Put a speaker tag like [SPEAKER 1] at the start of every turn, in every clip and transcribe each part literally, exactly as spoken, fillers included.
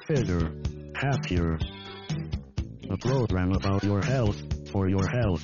[SPEAKER 1] fitter, happier. A program about your health, for your health.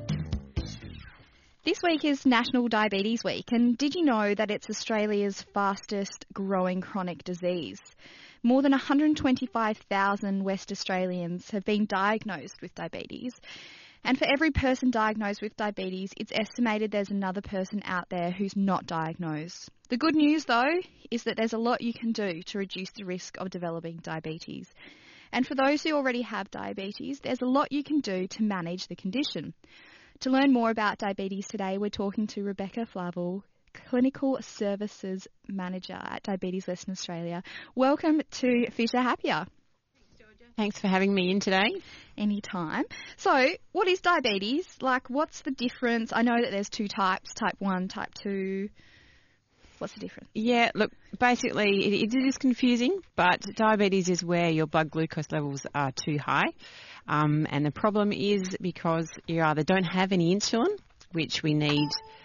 [SPEAKER 2] This week is National Diabetes Week, and did you know that it's Australia's fastest growing chronic disease? More than one hundred twenty-five thousand West Australians have been diagnosed with diabetes. And for every person diagnosed with diabetes, it's estimated there's another person out there who's not diagnosed. The good news, though, is that there's a lot you can do to reduce the risk of developing diabetes. And for those who already have diabetes, there's a lot you can do to manage the condition. To learn more about diabetes today, we're talking to Rebecca Flavel, Clinical Services Manager at Diabetes Western Australia. Welcome to Fitter Happier.
[SPEAKER 3] Thanks for having me in today.
[SPEAKER 2] Anytime. So, what is diabetes? Like, what's the difference? I know that there's two types, type one, type two. What's the difference?
[SPEAKER 3] Yeah, look, basically it, it is confusing, but diabetes is where your blood glucose levels are too high. Um, and the problem is because you either don't have any insulin, which we need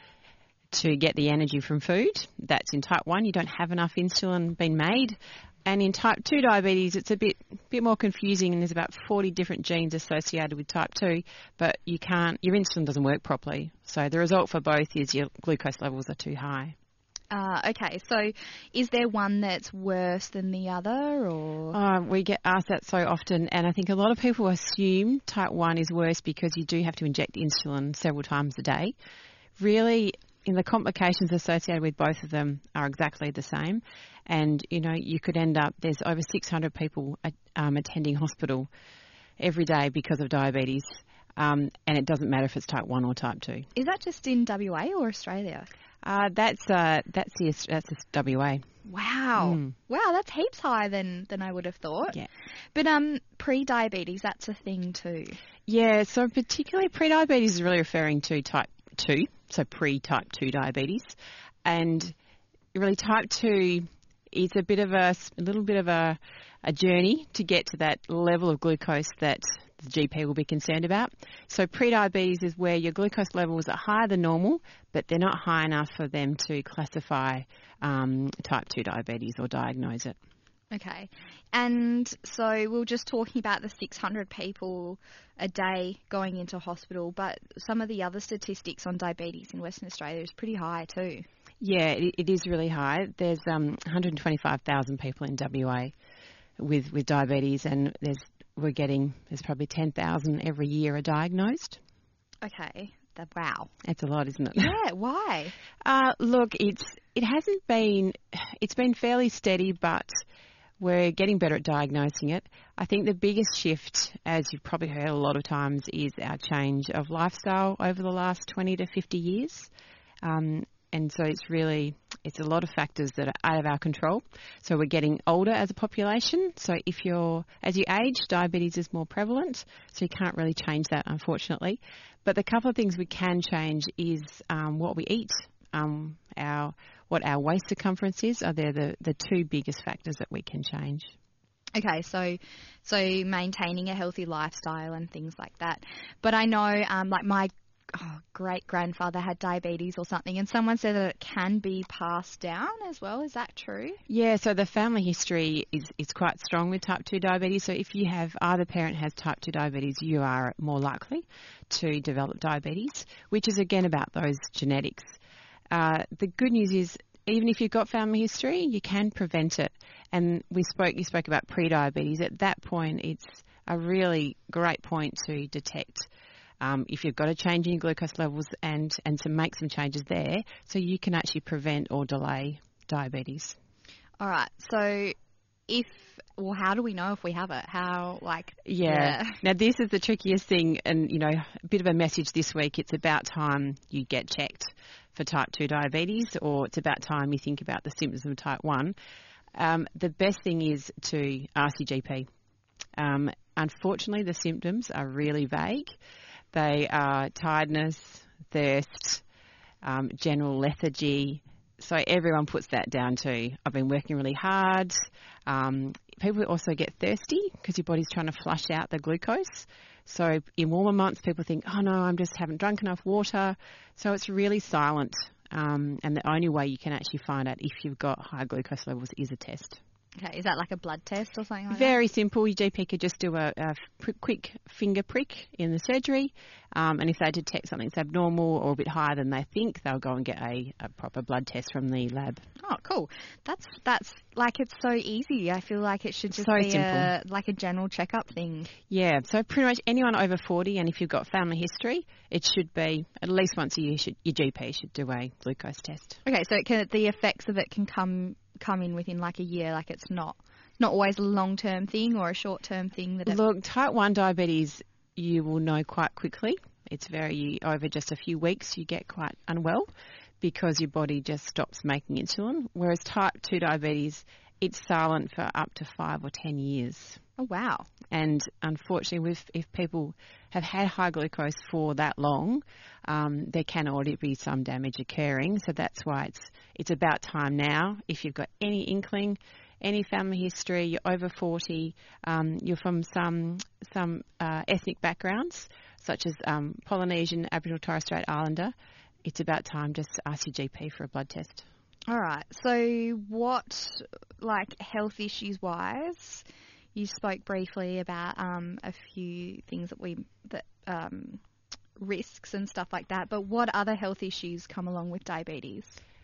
[SPEAKER 3] to get the energy from food. That's in type one. You don't have enough insulin being made. And in type two diabetes, it's a bit bit more confusing, and there's about forty different genes associated with type two, but you can't, your insulin doesn't work properly. So the result for both is your glucose levels are too high.
[SPEAKER 2] Uh, okay, so is there one that's worse than the other, or?
[SPEAKER 3] Uh, we get asked that so often, and I think a lot of people assume type one is worse because you do have to inject insulin several times a day. Really, in the complications associated with both of them are exactly the same. And, you know, you could end up, there's over six hundred people um, attending hospital every day because of diabetes. Um, and it doesn't matter if it's type one or type two.
[SPEAKER 2] Is that just in W A or Australia?
[SPEAKER 3] Uh, that's uh, that's the that's the W A.
[SPEAKER 2] Wow.
[SPEAKER 3] Mm.
[SPEAKER 2] Wow, that's heaps higher than, than I would have thought.
[SPEAKER 3] Yeah.
[SPEAKER 2] But um, pre-diabetes, that's a thing too.
[SPEAKER 3] Yeah, so particularly pre-diabetes is really referring to type two, so pre-type two diabetes. And really type two is a bit of a, a little bit of a, a journey to get to that level of glucose that the G P will be concerned about. So pre-diabetes is where your glucose levels are higher than normal, but they're not high enough for them to classify um, type two diabetes or diagnose it.
[SPEAKER 2] Okay. And so we were just talking about the six hundred people a day going into hospital, but some of the other statistics on diabetes in Western Australia is pretty high too.
[SPEAKER 3] Yeah, it, it is really high. There's um, one hundred twenty-five thousand people in W A with, with diabetes, and there's we're getting, there's probably ten thousand every year are diagnosed.
[SPEAKER 2] Okay. That, wow.
[SPEAKER 3] That's a lot, isn't it?
[SPEAKER 2] Yeah, why?
[SPEAKER 3] uh, look, it's it hasn't been, it's been fairly steady, but we're getting better at diagnosing it. I think the biggest shift, as you've probably heard a lot of times, is our change of lifestyle over the last twenty to fifty years. Um, and so it's really, it's a lot of factors that are out of our control. So we're getting older as a population. So if you're, as you age, diabetes is more prevalent. So you can't really change that, unfortunately. But the couple of things we can change is um, what we eat, um, our what our waist circumference is. Are there the, the two biggest factors that we can change?
[SPEAKER 2] Okay, so so maintaining a healthy lifestyle and things like that. But I know, um, like my oh, great-grandfather had diabetes or something, and someone said that it can be passed down as well. Is that true?
[SPEAKER 3] Yeah, so the family history is, is quite strong with type two diabetes. So if you have either parent has type two diabetes, you are more likely to develop diabetes, which is again about those genetics. Uh, the good news is, even if you've got family history, you can prevent it. And we spoke, you spoke about pre-diabetes. At that point, it's a really great point to detect um, if you've got a change in your glucose levels and, and to make some changes there so you can actually prevent or delay diabetes.
[SPEAKER 2] All right. So if, well, how do we know if we have it? How, like...
[SPEAKER 3] Yeah. yeah. Now, this is the trickiest thing, and, you know, a bit of a message this week. It's about time you get checked for type two diabetes, or it's about time you think about the symptoms of type one. Um, the best thing is to ask your G P. Um, unfortunately, the symptoms are really vague. They are tiredness, thirst, um, general lethargy. So everyone puts that down to, I've been working really hard. Um, people also get thirsty because your body's trying to flush out the glucose. So in warmer months, people think, oh no, I just haven't drunk enough water. So it's really silent. Um, and the only way you can actually find out if you've got high glucose levels is a test.
[SPEAKER 2] Okay, is that like a blood test or something like
[SPEAKER 3] Very simple. Your G P could just do a, a pr- quick finger prick in the surgery, um, and if they detect something's abnormal or a bit higher than they think, they'll go and get a, a proper blood test from the lab.
[SPEAKER 2] that? Oh, cool. That's that's like it's so easy. I feel like it should just
[SPEAKER 3] So
[SPEAKER 2] be
[SPEAKER 3] simple.
[SPEAKER 2] a like a general checkup thing.
[SPEAKER 3] Yeah, so pretty much anyone over forty, and if you've got family history, it should be at least once a year. Should, your G P should do a glucose test.
[SPEAKER 2] Okay, so it can, the effects of it can come come in within like a year. Like it's not not always a long term thing or a short term thing. That it,
[SPEAKER 3] Look, type one diabetes, you will know quite quickly. It's very, over just a few weeks, you get quite unwell because your body just stops making insulin. Whereas type two diabetes, it's silent for up to five or ten years.
[SPEAKER 2] oh wow.
[SPEAKER 3] And unfortunately, with, if people have had high glucose for that long, um, there can already be some damage occurring. So that's why it's it's about time now. If you've got any inkling, any family history, you're over forty, um, you're from some some uh, ethnic backgrounds, such as um, Polynesian, Aboriginal, Torres Strait Islander, it's about time just to ask your G P for a blood test.
[SPEAKER 2] All right. So what, like health issues wise, you spoke briefly about um, a few things that we that um, risks and stuff like that. But what other health issues come along with diabetes?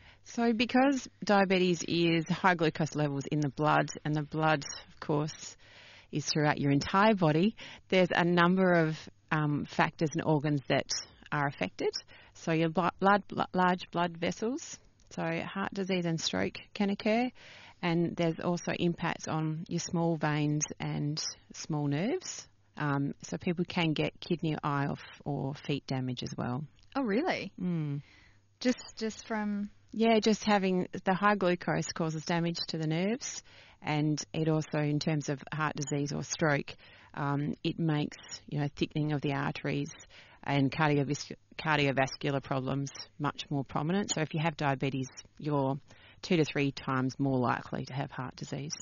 [SPEAKER 3] So because diabetes is high glucose levels in the blood, and the blood, of course, is throughout your entire body, there's a number of um, factors and organs that are affected. So your blood, blood, large blood vessels, so heart disease and stroke can occur, and there's also impacts on your small veins and small nerves. Um, so people can get kidney, eye, or, or feet damage as well.
[SPEAKER 2] Oh, really?
[SPEAKER 3] Mm.
[SPEAKER 2] Just just from...
[SPEAKER 3] Yeah, just having the high glucose causes damage to the nerves, and it also, in terms of heart disease or stroke, um, it makes, you know, thickening of the arteries and cardiovas- cardiovascular problems much more prominent. So if you have diabetes, you're two to three times more likely to have heart disease.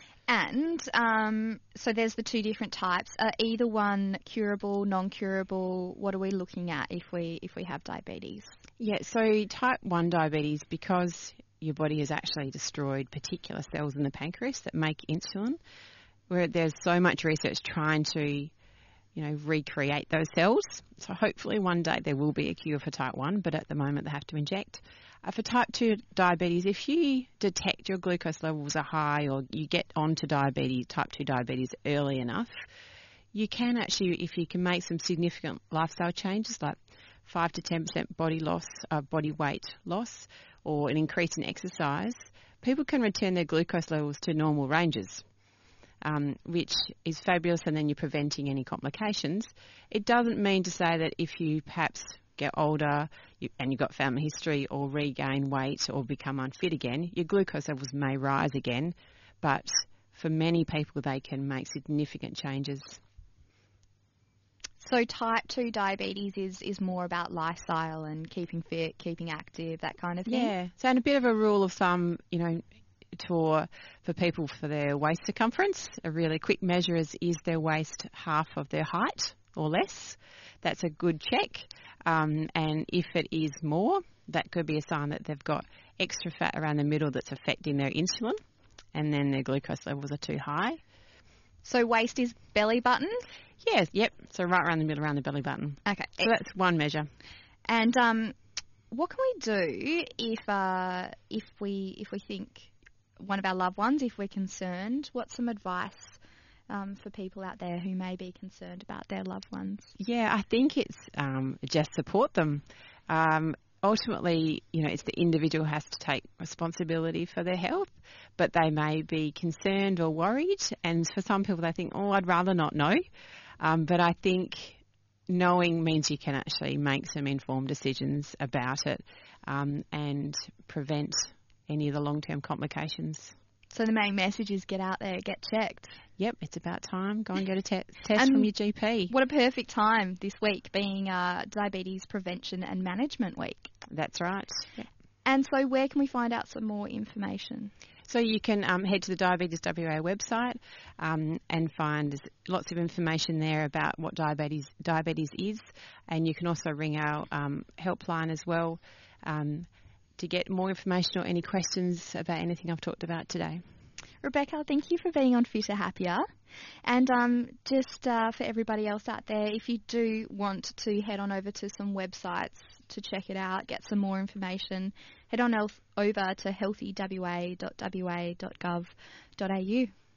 [SPEAKER 2] And um, so there's the two different types. Are either one curable, non-curable? What are we looking at if we if we have diabetes?
[SPEAKER 3] Yeah, so type one diabetes, because your body has actually destroyed particular cells in the pancreas that make insulin, where there's so much research trying to, you know, recreate those cells. So hopefully one day there will be a cure for type one, but at the moment they have to inject. Uh, for type two diabetes, if you detect your glucose levels are high, or you get onto diabetes, type two diabetes early enough, you can actually, if you can make some significant lifestyle changes like five to ten percent body loss, uh, body weight loss, or an increase in exercise, people can return their glucose levels to normal ranges, um, which is fabulous, and then you're preventing any complications. It doesn't mean to say that if you perhaps get older you, and you've got family history, or regain weight or become unfit again, your glucose levels may rise again, but for many people they can make significant changes.
[SPEAKER 2] So type two diabetes is, is more about lifestyle and keeping fit, keeping active, that kind of thing?
[SPEAKER 3] Yeah. So, and a bit of a rule of thumb, you know, for, for people for their waist circumference, a really quick measure is, is their waist half of their height or less? That's a good check. Um, and if it is more, that could be a sign that they've got extra fat around the middle that's affecting their insulin, and then their glucose levels are too high.
[SPEAKER 2] So waist is belly button?
[SPEAKER 3] Yes, yep. So right around the middle, around the belly button.
[SPEAKER 2] Okay.
[SPEAKER 3] So that's one measure.
[SPEAKER 2] And um, what can we do if uh, if we if we think one of our loved ones, if we're concerned? What's some advice um, for people out there who may be concerned about their loved ones?
[SPEAKER 3] Yeah, I think it's um, just support them. Um, ultimately, you know, it's the individual has to take responsibility for their health, but they may be concerned or worried. And for some people, they think, oh, I'd rather not know. Um, but I think knowing means you can actually make some informed decisions about it um, and prevent any of the long-term complications.
[SPEAKER 2] So the main message is get out there, get checked.
[SPEAKER 3] Yep, it's about time. Go and get a te- test
[SPEAKER 2] And
[SPEAKER 3] from your G P.
[SPEAKER 2] What a perfect time this week being uh, Diabetes Prevention and Management Week.
[SPEAKER 3] That's right. Yep.
[SPEAKER 2] And so where can we find out some more information?
[SPEAKER 3] So you can um, head to the Diabetes W A website um, and find there's lots of information there about what diabetes diabetes is, and you can also ring our um, helpline as well um, to get more information or any questions about anything I've talked about today.
[SPEAKER 2] Rebecca, thank you for being on Fitter Happier. And um, just uh, for everybody else out there, if you do want to head on over to some websites to check it out, get some more information, head on over to healthy w a dot w a dot gov dot a u.